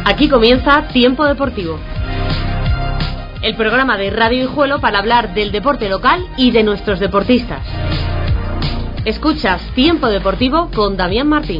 Aquí comienza Tiempo Deportivo, el programa de Radio Guijuelo para hablar del deporte local y de nuestros deportistas. Escuchas Tiempo Deportivo con Damián Martín.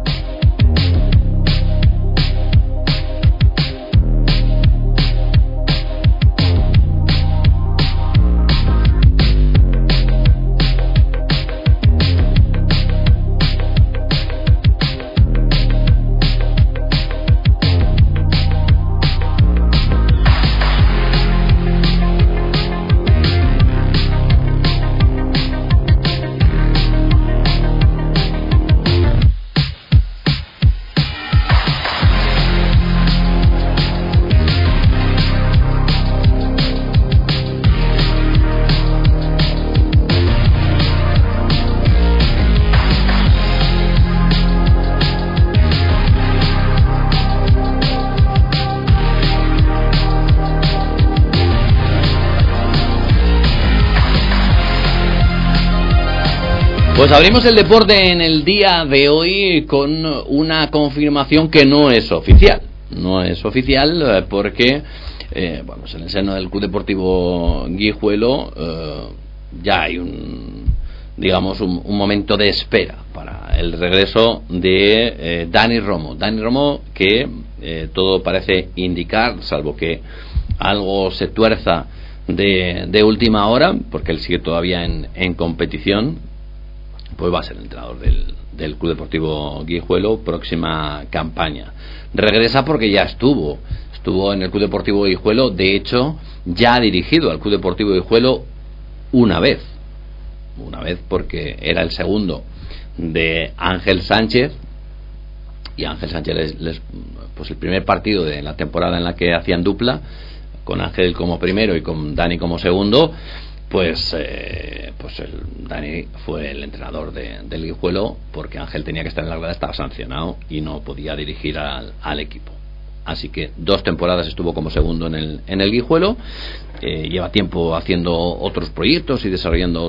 Pues abrimos el deporte en el día de hoy con una confirmación que no es oficial. No es oficial porque, bueno, en el seno del Club Deportivo Guijuelo ya hay un momento de espera para el regreso de Dani Romo. Dani Romo, que todo parece indicar, salvo que algo se tuerza de última hora, porque él sigue todavía en competición, pues va a ser el entrenador del Club Deportivo Guijuelo próxima campaña. Regresa porque ya estuvo en el Club Deportivo Guijuelo. De hecho, ya ha dirigido al Club Deportivo Guijuelo una vez porque era el segundo de Ángel Sánchez, y Ángel Sánchez pues el primer partido de la temporada en la que hacían dupla, con Ángel como primero y con Dani como segundo, pues Dani fue el entrenador del Guijuelo, porque Ángel tenía que estar en la grada, estaba sancionado y no podía dirigir al equipo. Así que 2 temporadas estuvo como segundo en el Guijuelo. Lleva tiempo haciendo otros proyectos y desarrollando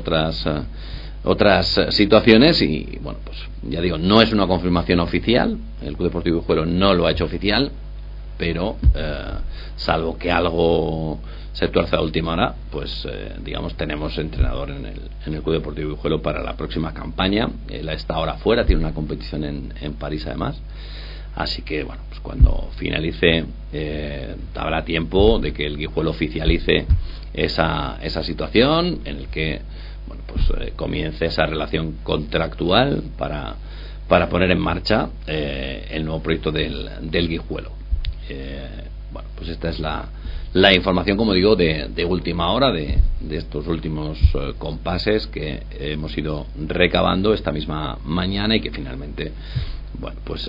otras situaciones, y bueno, pues ya digo, no es una confirmación oficial. El Club Deportivo Guijuelo no lo ha hecho oficial, pero salvo que algo se tuerce a última hora, pues tenemos entrenador en el Club Deportivo Guijuelo para la próxima campaña. Él está ahora fuera, tiene una competición en París además, así que bueno, pues cuando finalice habrá tiempo de que el Guijuelo oficialice esa situación, en el que bueno, pues comience esa relación contractual para poner en marcha el nuevo proyecto del Guijuelo. Bueno, pues esta es la información, como digo, de última hora, de estos últimos compases que hemos ido recabando esta misma mañana, y que finalmente, bueno, pues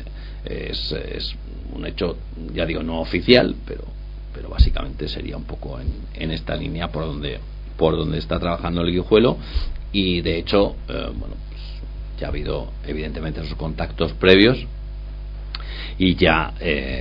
es un hecho, ya digo, no oficial, pero básicamente sería un poco en esta línea por donde está trabajando el Guijuelo. Y de hecho, bueno, pues ya ha habido evidentemente esos contactos previos, y ya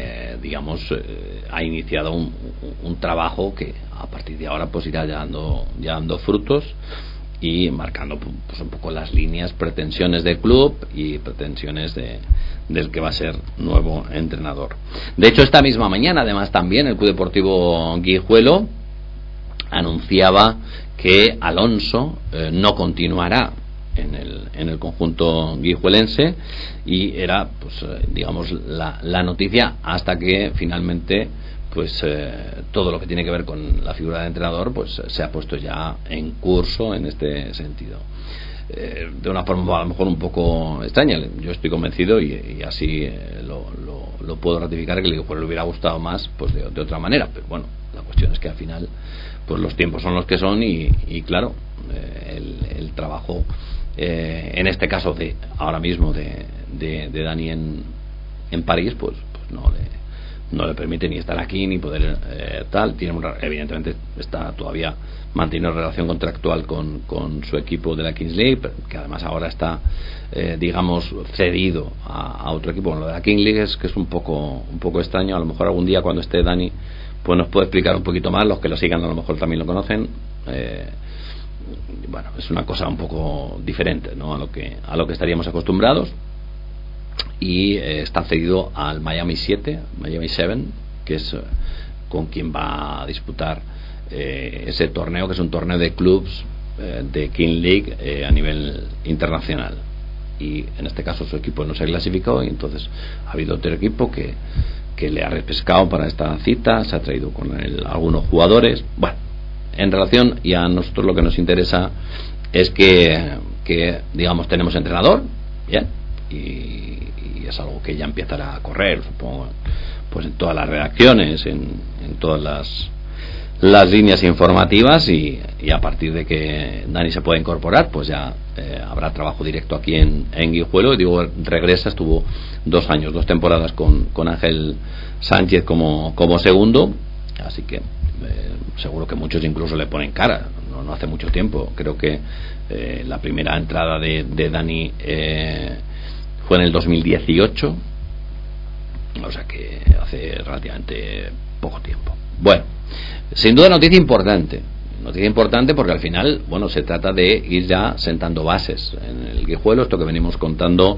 ha iniciado un trabajo que a partir de ahora pues irá ya dando frutos, y marcando pues un poco las líneas, pretensiones del club y pretensiones del que va a ser nuevo entrenador. De hecho, esta misma mañana además también el Club Deportivo Guijuelo anunciaba que Alonso no continuará en el conjunto guijuelense, y era pues la noticia, hasta que finalmente pues todo lo que tiene que ver con la figura de entrenador pues se ha puesto ya en curso en este sentido, de una forma a lo mejor un poco extraña. Yo estoy convencido, y así lo puedo ratificar, que el Guijuelo le hubiera gustado más pues de otra manera, pero bueno, la cuestión es que al final pues los tiempos son los que son, y claro, el trabajo en este caso ahora mismo de Dani en París, pues no le permite ni estar aquí ni poder evidentemente está todavía manteniendo relación contractual con su equipo de la Kings League, que además ahora está cedido a otro equipo. Bueno, lo de la Kings League es un poco extraño. A lo mejor algún día, cuando esté Dani, pues nos puede explicar un poquito más. Los que lo sigan a lo mejor también lo conocen. Bueno, es una cosa un poco diferente, ¿no?, a lo que estaríamos acostumbrados. y está cedido al Miami 7, que es con quien va a disputar ese torneo, que es un torneo de clubs de King League a nivel internacional. Y en este caso su equipo no se ha clasificado, y entonces ha habido otro equipo que le ha repescado para esta cita, se ha traído con él algunos jugadores. Bueno, en relación, y a nosotros lo que nos interesa es que digamos, tenemos entrenador, bien, y es algo que ya empezará a correr, supongo, pues en todas las redacciones, en todas las líneas informativas, y a partir de que Dani se pueda incorporar, pues ya habrá trabajo directo aquí en Guijuelo. Digo, regresa, estuvo 2 años, 2 temporadas con Ángel Sánchez como segundo, así que seguro que muchos incluso le ponen cara. No hace mucho tiempo, creo que la primera entrada de Dani fue en el 2018, o sea que hace relativamente poco tiempo. Bueno, sin duda noticia importante porque al final, bueno, se trata de ir ya sentando bases en el Guijuelo, esto que venimos contando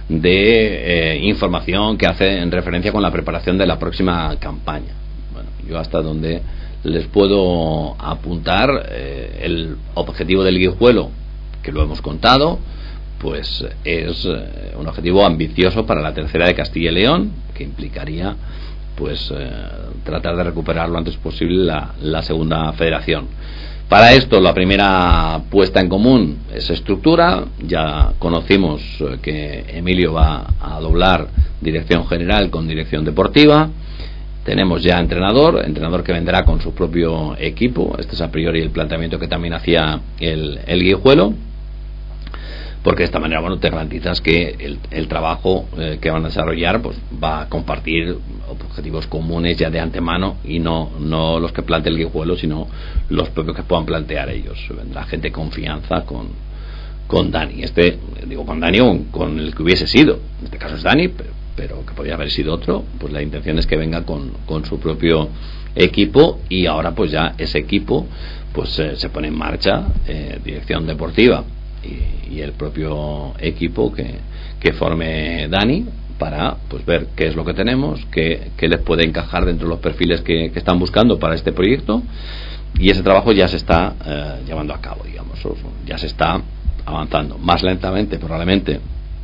de información que hace en referencia con la preparación de la próxima campaña. Bueno, yo hasta donde les puedo apuntar, el objetivo del Guijuelo, que lo hemos contado, pues es un objetivo ambicioso para la tercera de Castilla y León, que implicaría pues tratar de recuperar lo antes posible la segunda federación. Para esto, la primera puesta en común es estructura. Ya conocimos que Emilio va a doblar dirección general con dirección deportiva. Tenemos ya entrenador que vendrá con su propio equipo. Este es a priori el planteamiento que también hacía el Guijuelo, porque de esta manera, bueno, te garantizas que el trabajo que van a desarrollar pues va a compartir objetivos comunes ya de antemano, y no los que plantee el Guijuelo, sino los propios que puedan plantear ellos. Vendrá gente de confianza con Dani, digo con Dani o con el que hubiese sido, en este caso es Dani, pero que podría haber sido otro. Pues la intención es que venga con su propio equipo, y ahora pues ya ese equipo pues se pone en marcha, dirección deportiva y el propio equipo que forme Dani, para pues ver qué es lo que tenemos, qué les puede encajar dentro de los perfiles que están buscando para este proyecto. Y ese trabajo ya se está llevando a cabo, digamos, ya se está avanzando más lentamente probablemente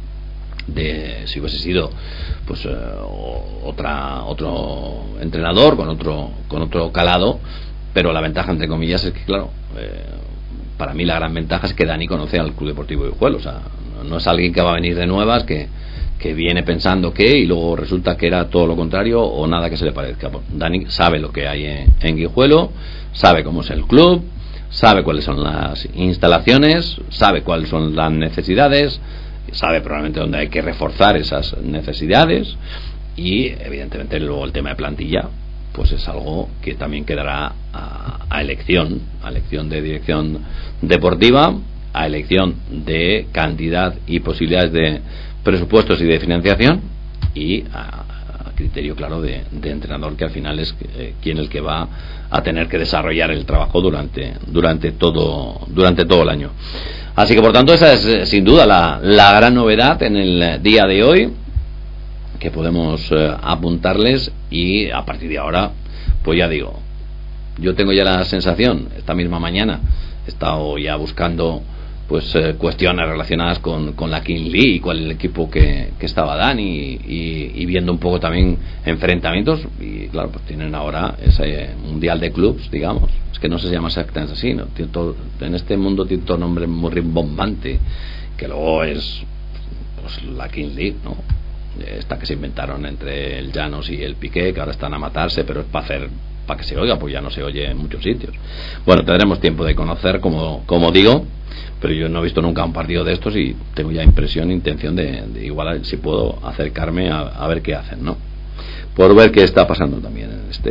de si hubiese sido pues otro entrenador con otro calado, pero la ventaja, entre comillas, es que, claro, para mí la gran ventaja es que Dani conoce al Club Deportivo Guijuelo. O sea, no es alguien que va a venir de nuevas, que viene pensando que, y luego resulta que era todo lo contrario o nada que se le parezca. Dani sabe lo que hay en Guijuelo, sabe cómo es el club, sabe cuáles son las instalaciones, sabe cuáles son las necesidades, sabe probablemente dónde hay que reforzar esas necesidades, y evidentemente luego el tema de plantilla pues es algo que también quedará a elección de dirección deportiva, a elección de cantidad y posibilidades de presupuestos y de financiación, y a criterio, claro, de entrenador, que al final es quien el que va a tener que desarrollar el trabajo durante todo el año. Así que, por tanto, esa es sin duda la gran novedad en el día de hoy que podemos apuntarles. Y a partir de ahora, pues ya digo, yo tengo ya la sensación, esta misma mañana he estado ya buscando pues cuestiones relacionadas con la King League, cuál es el equipo que estaba Dani, y viendo un poco también enfrentamientos, y claro, pues tienen ahora ese mundial de clubs, digamos, es que no se llama exactamente así, ¿no? Tiene todo, en este mundo tiene todo nombre muy rimbombante, que luego es pues la King League, ¿no? Esta que se inventaron entre el Llanos y el Piqué, que ahora están a matarse, pero es para que se oiga, pues ya no se oye en muchos sitios. Bueno, tendremos tiempo de conocer, como digo, pero yo no he visto nunca un partido de estos, y tengo ya intención de igual, si puedo acercarme a ver qué hacen, ¿no? Por ver qué está pasando también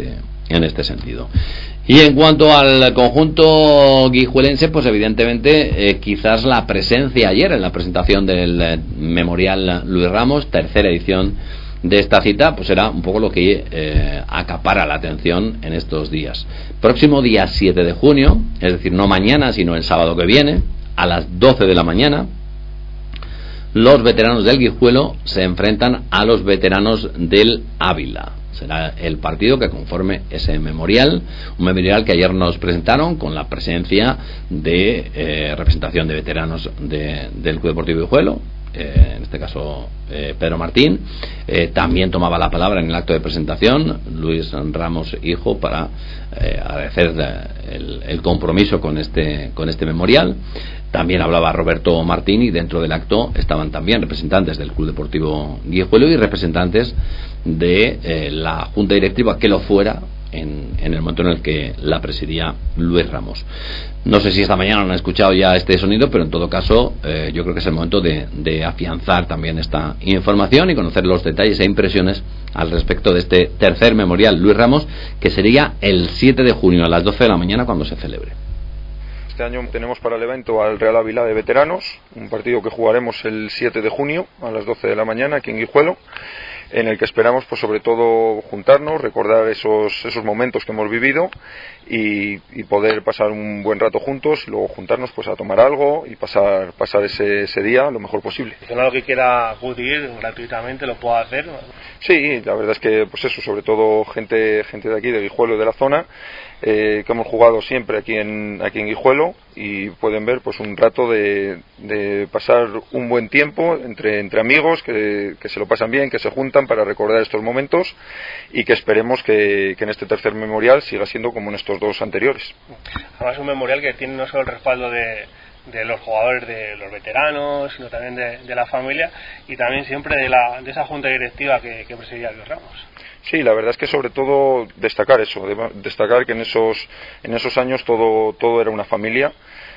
en este sentido. Y en cuanto al conjunto guijuelense, pues evidentemente quizás la presencia ayer en la presentación del Memorial Luis Ramos, tercera edición de esta cita, pues era un poco lo que acapara la atención en estos días. Próximo día 7 de junio, es decir, no mañana, sino el sábado que viene, a las 12 de la mañana, los veteranos del Guijuelo se enfrentan a los veteranos del Ávila. Será el partido que conforme ese memorial, un memorial que ayer nos presentaron con la presencia de representación de veteranos del Club Deportivo Guijuelo, en este caso Pedro Martín. También tomaba la palabra en el acto de presentación Luis Ramos hijo para agradecer el compromiso con este memorial. También hablaba Roberto Martín, y dentro del acto estaban también representantes del Club Deportivo Guijuelo y representantes de la Junta Directiva, que lo fuera en el momento en el que la presidía Luis Ramos. No sé si esta mañana han escuchado ya este sonido, pero en todo caso yo creo que es el momento de afianzar también esta información y conocer los detalles e impresiones al respecto de este tercer memorial Luis Ramos, que sería el 7 de junio a las 12 de la mañana cuando se celebre. Este año tenemos para el evento al Real Ávila de veteranos, un partido que jugaremos el 7 de junio a las 12 de la mañana aquí en Guijuelo, en el que esperamos pues sobre todo juntarnos, recordar esos momentos que hemos vivido y poder pasar un buen rato juntos, y luego juntarnos pues a tomar algo y pasar ese día lo mejor posible. Si no, lo que quiera acudir gratuitamente lo puedo hacer. Sí, la verdad es que pues eso, sobre todo gente de aquí, de Guijuelo y de la zona, que hemos jugado siempre aquí en Guijuelo, y pueden ver pues un rato de pasar un buen tiempo entre amigos que se lo pasan bien, que se juntan para recordar estos momentos, y que esperemos que en este tercer memorial siga siendo como en estos dos anteriores. Además, un memorial que tiene no solo el respaldo de los jugadores, de los veteranos, sino también de la familia, y también siempre de esa junta directiva que presidía Luis Ramos. Sí, la verdad es que sobre todo destacar eso, destacar que en esos años todo era una familia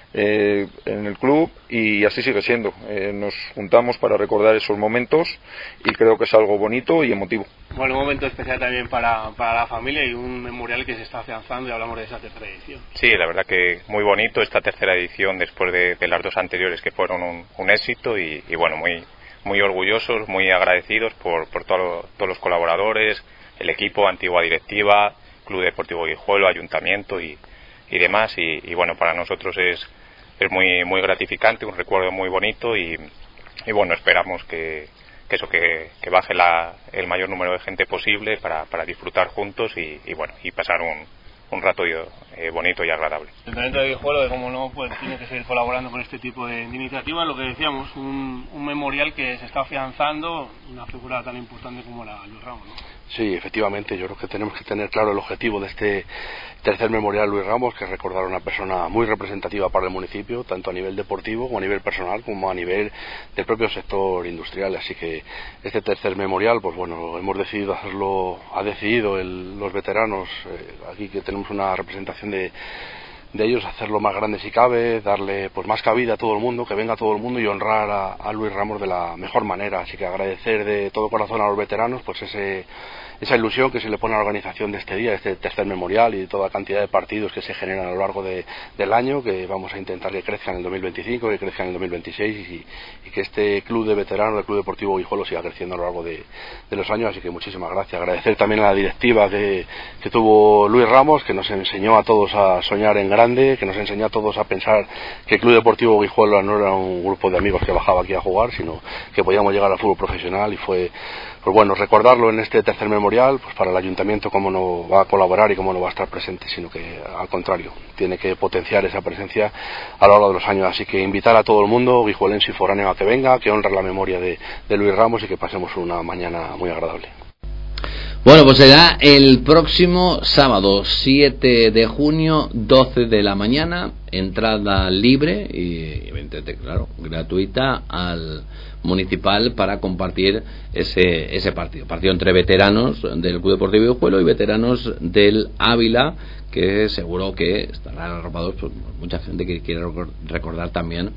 en el club, y así sigue siendo. Nos juntamos para recordar esos momentos, y creo que es algo bonito y emotivo. Bueno, un momento especial también para la familia, y un memorial que se está afianzando, y hablamos de esa tercera edición. Sí, la verdad que muy bonito esta tercera edición después de las dos anteriores, que fueron un éxito, y bueno, muy orgullosos, muy agradecidos por todos los colaboradores, el equipo, antigua directiva, Club Deportivo Guijuelo, ayuntamiento y demás, y bueno, para nosotros es muy gratificante, un recuerdo muy bonito, y bueno, esperamos que baje el mayor número de gente posible para disfrutar juntos y bueno, y pasar un rato bonito y agradable. El Ayuntamiento de Guijuelo, que como no, pues tiene que seguir colaborando con este tipo de iniciativas. Lo que decíamos, un memorial que se está afianzando, una figura tan importante como la Luis Ramos, ¿no? Sí, efectivamente, yo creo que tenemos que tener claro el objetivo de este tercer memorial Luis Ramos, que es recordar a una persona muy representativa para el municipio, tanto a nivel deportivo como a nivel personal, como a nivel del propio sector industrial. Así que este tercer memorial, pues bueno, hemos decidido hacerlo, los veteranos, aquí que tenemos una representación de ellos, hacerlo más grande si cabe, darle pues más cabida a todo el mundo, que venga todo el mundo, y honrar a Luis Ramos de la mejor manera. Así que agradecer de todo corazón a los veteranos pues esa ilusión que se le pone a la organización de este día, este tercer memorial, y toda cantidad de partidos que se generan a lo largo del año, que vamos a intentar que crezcan en el 2025, que crezcan en el 2026, y que este club de veteranos, el Club Deportivo Guijuelo, siga creciendo a lo largo de los años. Así que muchísimas gracias. Agradecer también a la directiva que tuvo Luis Ramos, que nos enseñó a todos a soñar en grande, que nos enseñó a todos a pensar que el Club Deportivo Guijuelo no era un grupo de amigos que bajaba aquí a jugar, sino que podíamos llegar al fútbol profesional, y fue pues bueno, recordarlo en este tercer memorial, pues para el ayuntamiento cómo no va a colaborar y cómo no va a estar presente, sino que al contrario, tiene que potenciar esa presencia a lo largo de los años. Así que invitar a todo el mundo, guijuelense y foráneo, a que venga, que honre la memoria de Luis Ramos, y que pasemos una mañana muy agradable. Bueno, pues será el próximo sábado 7 de junio, 12 de la mañana, entrada libre y evidentemente, claro, gratuita al municipal para compartir ese partido entre veteranos del Club Deportivo Guijuelo y veteranos del Ávila, que seguro que estarán arropados por mucha gente que quiere recordar también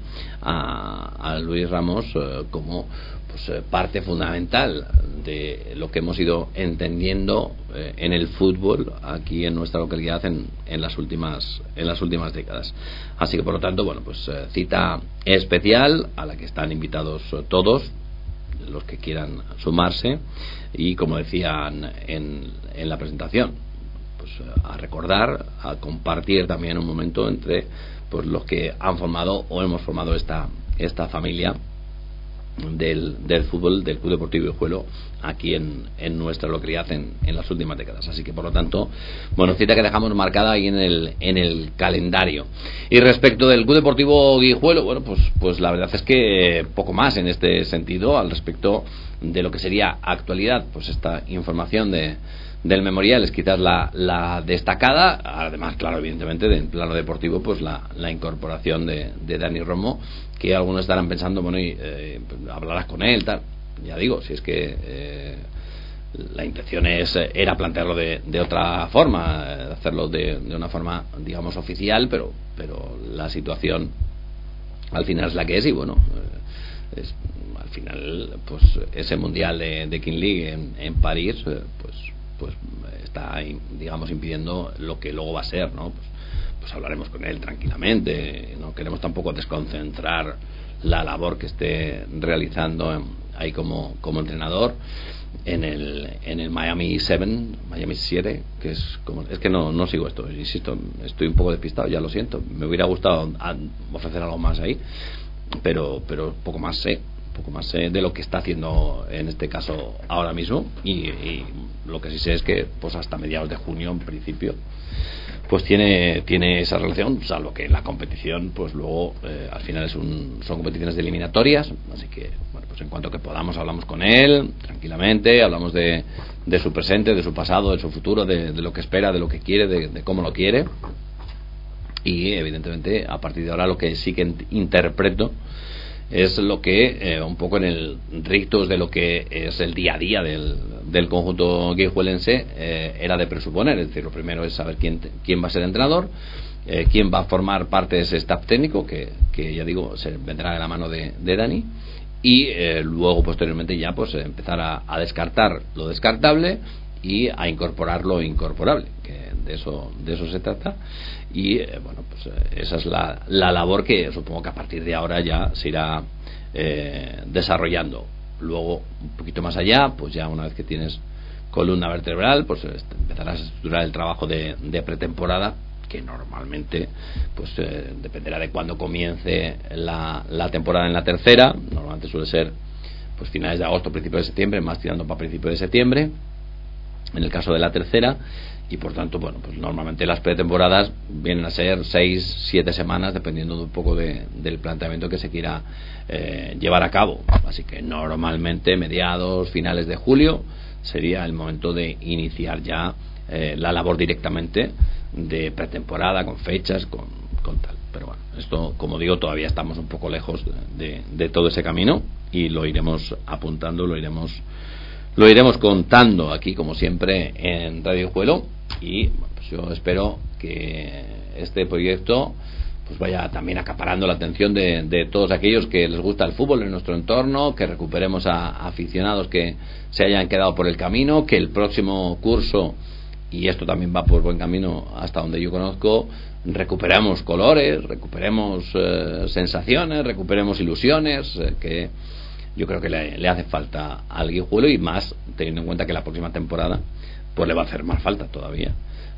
a Luis Ramos como pues parte fundamental de lo que hemos ido entendiendo en el fútbol aquí en nuestra localidad en las últimas décadas. Así que por lo tanto, bueno, pues cita especial a la que están invitados todos los que quieran sumarse, y como decían en la presentación, pues a recordar, a compartir también un momento entre pues los que han formado o hemos formado esta familia del fútbol del Club Deportivo Guijuelo aquí en nuestra localidad en las últimas décadas. Así que por lo tanto, bueno, cita que dejamos marcada ahí en el calendario. Y respecto del Club Deportivo Guijuelo, bueno, pues la verdad es que poco más en este sentido al respecto de lo que sería actualidad. Pues esta información del memorial es quizás la destacada, además, claro, evidentemente del plano deportivo, pues la incorporación de Dani Romo, que algunos estarán pensando, bueno, hablarás con él, tal. Ya digo, si es que la intención era plantearlo de otra forma, hacerlo de una forma, digamos, oficial, pero la situación al final es la que es, y bueno, al final, pues ese mundial de King League en París, pues está, digamos, impidiendo lo que luego va a ser, ¿no? Pues hablaremos con él tranquilamente, no queremos tampoco desconcentrar la labor que esté realizando ahí como entrenador en el Miami 7, que es que no sigo esto, insisto, estoy un poco despistado, ya lo siento, me hubiera gustado ofrecer algo más ahí, pero poco más sé de lo que está haciendo en este caso ahora mismo, y lo que sí sé es que pues hasta mediados de junio en principio pues tiene esa relación, salvo que la competición pues luego al final son competiciones de eliminatorias, así que bueno, pues en cuanto que podamos hablamos con él tranquilamente, hablamos de su presente, de su pasado, de su futuro, de lo que espera, de lo que quiere, de cómo lo quiere, y evidentemente a partir de ahora lo que sí que interpreto es lo que un poco en el rictus de lo que es el día a día del conjunto guijuelense era de presuponer. Es decir, lo primero es saber quién va a ser entrenador, quién va a formar parte de ese staff técnico que ya digo se vendrá de la mano de Dani, y luego posteriormente ya pues empezar a descartar lo descartable y a incorporar lo incorporable, que de eso se trata. Y bueno, pues esa es la labor que supongo que a partir de ahora ya se irá desarrollando. Luego un poquito más allá, pues ya una vez que tienes columna vertebral, pues empezarás a estructurar el trabajo de pretemporada, que normalmente pues dependerá de cuándo comience la temporada en la tercera. Normalmente suele ser pues finales de agosto, principios de septiembre, más tirando para principios de septiembre en el caso de la tercera, y por tanto, bueno, pues normalmente las pretemporadas vienen a ser 6-7 semanas, dependiendo de un poco del planteamiento que se quiera llevar a cabo. Así que normalmente mediados, finales de julio sería el momento de iniciar ya la labor directamente de pretemporada, con fechas, con tal. Pero bueno, esto, como digo, todavía estamos un poco lejos de todo ese camino, y lo iremos apuntando, lo iremos contando aquí, como siempre, en Radio Guijuelo. Y bueno, pues yo espero que este proyecto pues vaya también acaparando la atención de todos aquellos que les gusta el fútbol en nuestro entorno, que recuperemos a aficionados que se hayan quedado por el camino, que el próximo curso, y esto también va por buen camino hasta donde yo conozco, recuperemos colores, recuperemos sensaciones, recuperemos ilusiones, que yo creo que le hace falta al Guijuelo, y más teniendo en cuenta que la próxima temporada pues le va a hacer más falta todavía,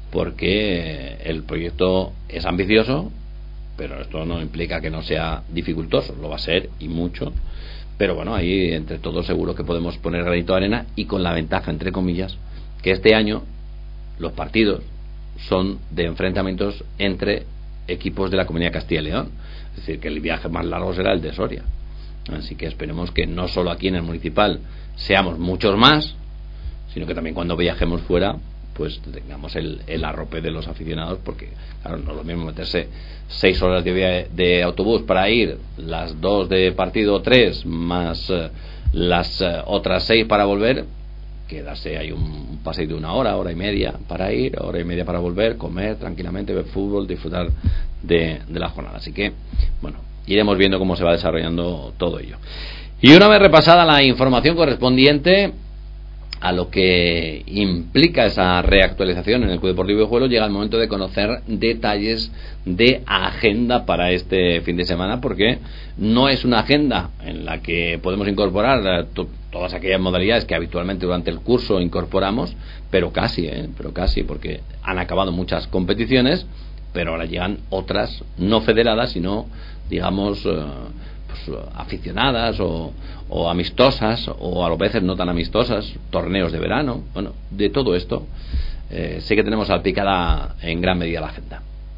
porque el proyecto es ambicioso, pero esto no implica que no sea dificultoso, lo va a ser, y mucho, pero bueno, ahí entre todos seguro que podemos poner granito de arena, y con la ventaja, entre comillas, que este año los partidos son de enfrentamientos entre equipos de la Comunidad de Castilla y León, es decir, que el viaje más largo será el de Soria. Así que esperemos que no solo aquí en el municipal seamos muchos más, sino que también cuando viajemos fuera pues tengamos el arrope de los aficionados, porque claro, no es lo mismo meterse 6 horas de autobús para ir, las 2 de partido, 3 más las otras 6 para volver, que darse ahí un paseo de 1 hora, hora y media para ir, hora y media para volver, comer tranquilamente, ver fútbol, disfrutar de la jornada. Así que bueno, iremos viendo cómo se va desarrollando todo ello. Y una vez repasada la información correspondiente a lo que implica esa reactualización en el Club Deportivo Guijuelo, llega el momento de conocer detalles de agenda para este fin de semana, porque no es una agenda en la que podemos incorporar todas aquellas modalidades que habitualmente durante el curso incorporamos, pero casi, porque han acabado muchas competiciones, pero ahora llegan otras no federadas, sino digamos aficionadas o amistosas, o a veces no tan amistosas, torneos de verano. Bueno, de todo esto sé que tenemos salpicada en gran medida la agenda.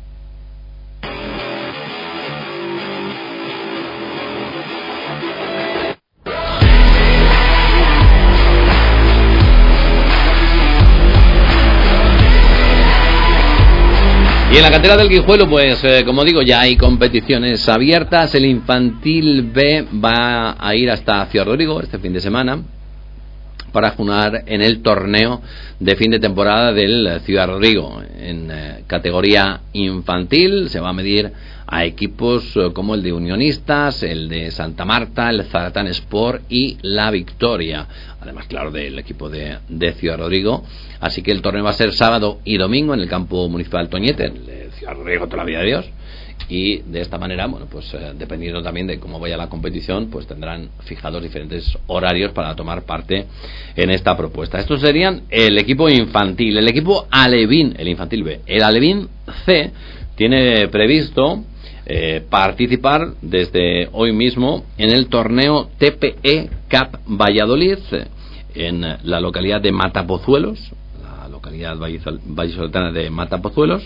Y en la cantera del Guijuelo, pues como digo, ya hay competiciones abiertas. El Infantil B va a ir hasta Ciudad Rodrigo este fin de semana para jugar en el torneo de fin de temporada del Ciudad Rodrigo. En categoría infantil se va a medir a equipos como el de Unionistas, el de Santa Marta, el Zaratán Sport y la Victoria, además claro del equipo de Ciudad Rodrigo. Así que el torneo va a ser sábado y domingo en el campo municipal Toñete, en el Ciudad Rodrigo, toda la vida de Dios. Y de esta manera, bueno, pues dependiendo también de cómo vaya la competición, pues tendrán fijados diferentes horarios para tomar parte en esta propuesta. Estos serían el equipo infantil. El equipo alevín, el infantil B. El alevín C tiene previsto participar desde hoy mismo en el torneo TPE Cup Valladolid en la localidad de Matapozuelos, la localidad vallisoletana de Matapozuelos.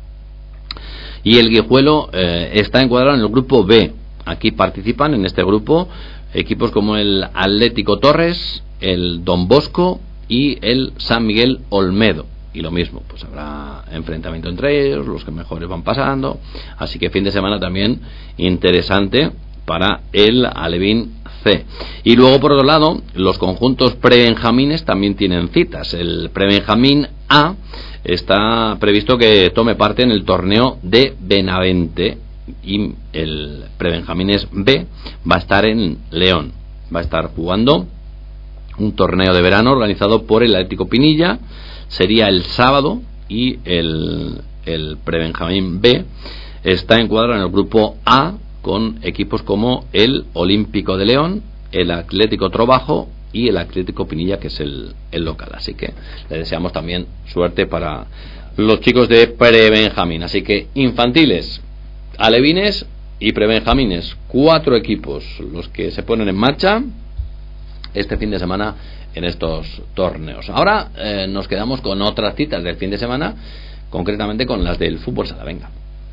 Y el Guijuelo está encuadrado en el grupo B. Aquí participan en este grupo equipos como el Atlético Torres, el Don Bosco y el San Miguel Olmedo. Y lo mismo, pues habrá enfrentamiento entre ellos, los que mejores van pasando. Así que fin de semana también interesante para el alevín C. Y luego, por otro lado, los conjuntos prebenjamines también tienen citas. El prebenjamín A está previsto que tome parte en el torneo de Benavente, y el prebenjamines B va a estar en León. Va a estar jugando un torneo de verano organizado por el Atlético Pinilla. Sería el sábado, y el prebenjamín B está encuadrado en el grupo A con equipos como el Olímpico de León, el Atlético Trobajo y el Atlético Pinilla, que es el local. Así que le deseamos también suerte para los chicos de prebenjamín. Así que infantiles, alevines y prebenjamines, 4 equipos los que se ponen en marcha este fin de semana en estos torneos. Ahora nos quedamos con otras citas del fin de semana, concretamente con las del fútbol sala. Venga.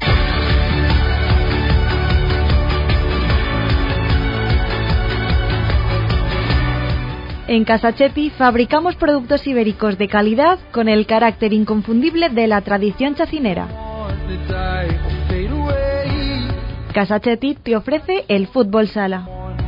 En Casa Chepi fabricamos productos ibéricos de calidad con el carácter inconfundible de la tradición chacinera. Casa Chepi te ofrece el fútbol sala.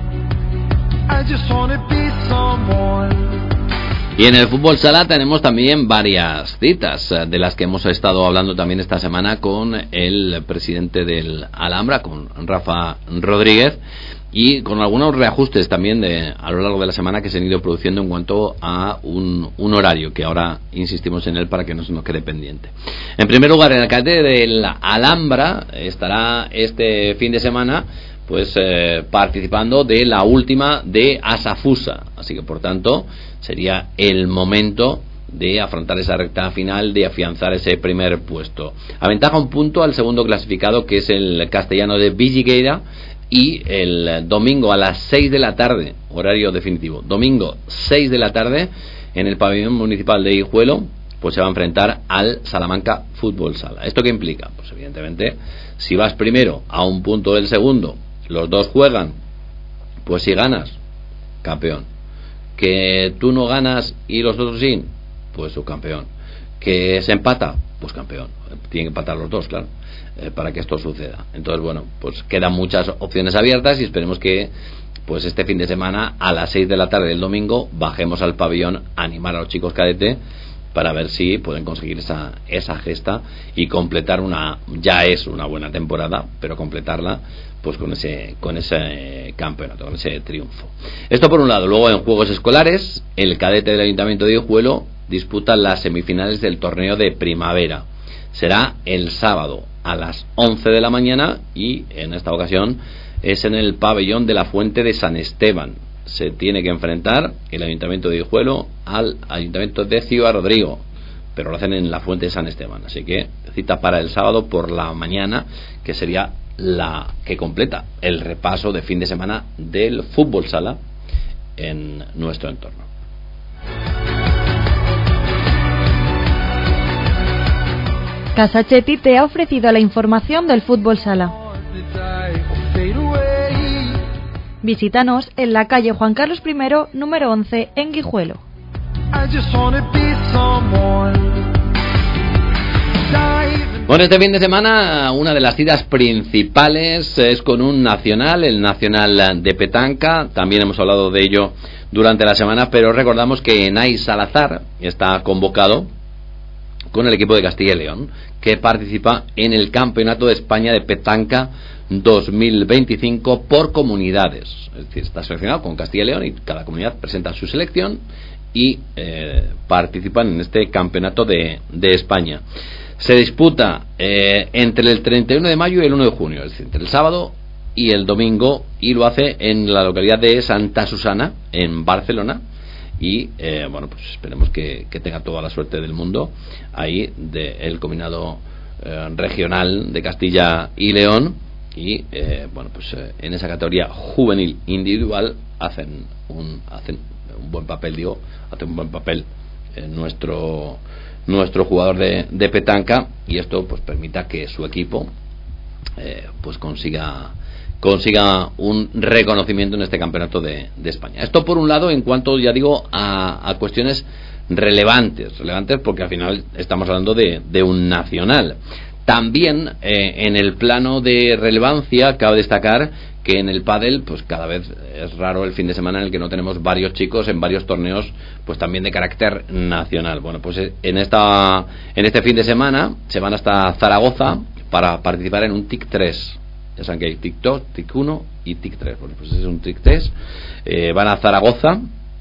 Y en el fútbol sala tenemos también varias citas, de las que hemos estado hablando también esta semana con el presidente del Alhambra, con Rafa Rodríguez, y con algunos reajustes también a lo largo de la semana que se han ido produciendo en cuanto a un horario, que ahora insistimos en él para que no se nos quede pendiente. En primer lugar, en el cadete del Alhambra estará este fin de semana pues participando de la última de Asafusa, así que por tanto sería el momento de afrontar esa recta final, de afianzar ese primer puesto. Aventaja un punto al segundo clasificado, que es el castellano de Villigueira, y el domingo a las 6 de la tarde, horario definitivo, domingo 6 de la tarde, en el pabellón municipal de Guijuelo, pues se va a enfrentar al Salamanca Fútbol Sala. ¿Esto qué implica? Pues evidentemente, si vas primero a un punto del segundo, los dos juegan, pues si ganas, campeón. Que tú no ganas y los otros sí, pues subcampeón. Que se empata, pues campeón. Tienen que empatar los dos, claro, para que esto suceda. Entonces, bueno, pues quedan muchas opciones abiertas y esperemos que pues este fin de semana a las 6 de la tarde del domingo bajemos al pabellón a animar a los chicos cadete para ver si pueden conseguir esa gesta y completar ya es una buena temporada, pero completarla pues con ese campeonato, con ese triunfo. Esto por un lado. Luego, en juegos escolares, el cadete del Ayuntamiento de Guijuelo disputa las semifinales del torneo de primavera. Será el sábado a las 11 de la mañana y en esta ocasión es en el pabellón de la Fuente de San Esteban. Se tiene que enfrentar el Ayuntamiento de Guijuelo al Ayuntamiento de Ciudad Rodrigo. pero lo hacen en la Fuente de San Esteban. Así que cita para el sábado por la mañana, que sería la que completa el repaso de fin de semana del fútbol sala en nuestro entorno. Casachetti te ha ofrecido la información del fútbol sala. Visítanos en la calle Juan Carlos I, número 11, en Guijuelo. Bueno, este fin de semana una de las citas principales es con un nacional, el Nacional de Petanca. También hemos hablado de ello durante la semana, pero recordamos que Enay Salazar está convocado con el equipo de Castilla y León, que participa en el Campeonato de España de Petanca 2025 por comunidades. Es decir, está seleccionado con Castilla y León y cada comunidad presenta su selección y participan en este Campeonato de España. Se disputa entre el 31 de mayo y el 1 de junio, es decir, entre el sábado y el domingo, y lo hace en la localidad de Santa Susana, en Barcelona. Y bueno, pues esperemos que tenga toda la suerte del mundo ahí del combinado regional de Castilla y León. Y bueno, pues en esa categoría juvenil individual hacen un buen papel, hace un buen papel nuestro jugador de petanca, y esto pues permita que su equipo pues consiga un reconocimiento en este campeonato de España. Esto por un lado, en cuanto, ya digo, a cuestiones relevantes porque al final estamos hablando de un nacional. También en el plano de relevancia cabe destacar que en el pádel pues cada vez es raro el fin de semana en el que no tenemos varios chicos en varios torneos pues también de carácter nacional. Bueno, pues en este fin de semana se van hasta Zaragoza para participar en un TIC 3. Ya saben que hay TIC 2, TIC 1 y TIC 3. Bueno, pues es un TIC 3. Van a Zaragoza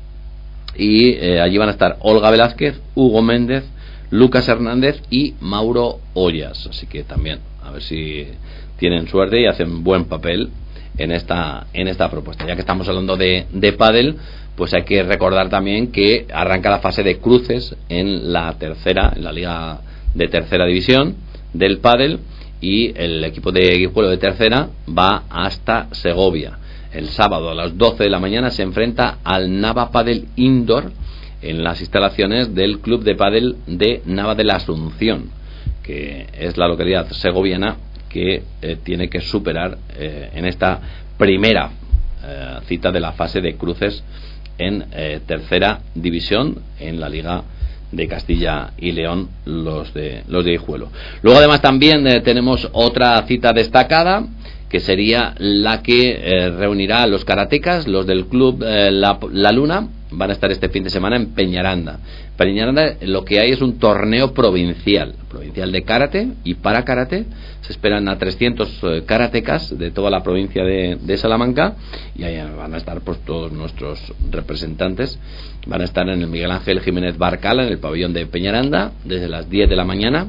y allí van a estar Olga Velázquez, Hugo Méndez, Lucas Hernández y Mauro Ollas. Así que también a ver si tienen suerte y hacen buen papel en esta propuesta. Ya que estamos hablando de pádel, pues hay que recordar también que arranca la fase de cruces en la liga de tercera división del pádel, y el equipo de Guijuelo de tercera va hasta Segovia. El sábado a las 12 de la mañana se enfrenta al Nava Padel Indoor en las instalaciones del Club de Pádel de Nava de la Asunción, que es la localidad segoviana que tiene que superar en esta primera cita de la fase de cruces en tercera división en la Liga de Castilla y León, los de Guijuelo. Luego además también tenemos otra cita destacada, que sería la que reunirá a los karatecas, los del club La Luna. Van a estar este fin de semana en Peñaranda. Peñaranda, lo que hay es un torneo provincial de karate y para karate. Se esperan a 300 karatecas de toda la provincia de Salamanca, y ahí van a estar pues todos nuestros representantes. Van a estar en el Miguel Ángel Jiménez Barcala, en el pabellón de Peñaranda, desde las 10 de la mañana,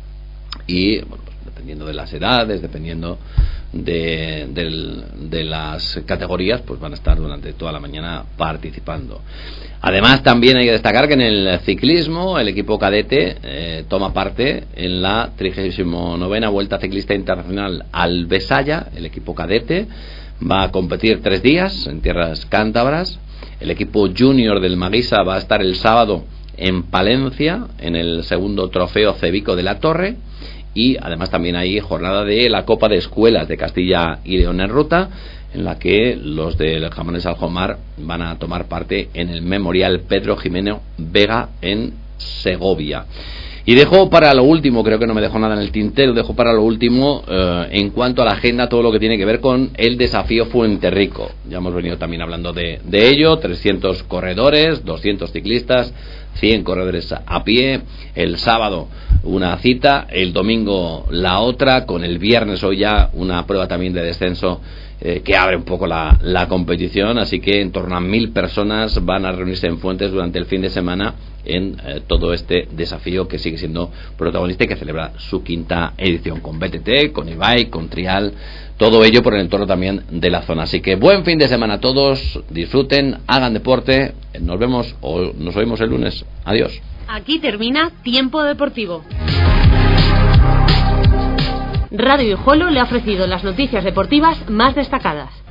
y bueno, pues, dependiendo de las edades, dependiendo de las categorías, pues van a estar durante toda la mañana participando. Además también hay que destacar que en el ciclismo el equipo cadete toma parte en la 39ª Vuelta Ciclista Internacional al Besaya. El equipo cadete va a competir 3 días en tierras cántabras. El equipo junior del Maguisa va a estar el sábado en Palencia en el segundo trofeo Cebico de la Torre. Y además también hay jornada de la Copa de Escuelas de Castilla y León en ruta, en la que los del Jamones Aljomar van a tomar parte en el Memorial Pedro Jimeno Vega en Segovia. Y dejo para lo último, creo que no me dejo nada en el tintero, dejo para lo último en cuanto a la agenda todo lo que tiene que ver con el desafío Fuenterrico. Ya hemos venido también hablando de ello. 300 corredores, 200 ciclistas, 100 corredores a pie. El sábado una cita, el domingo la otra, con el viernes hoy ya una prueba también de descenso que abre un poco la competición. Así que en torno a 1000 personas van a reunirse en Fuentes durante el fin de semana en todo este desafío que sigue siendo protagonista y que celebra su 5ª edición, con BTT, con Ibai, con Trial, todo ello por el entorno también de la zona. Así que buen fin de semana a todos, disfruten, hagan deporte, nos vemos o nos oímos el lunes. Adiós. Aquí termina Tiempo Deportivo. Radio Guijuelo le ha ofrecido las noticias deportivas más destacadas.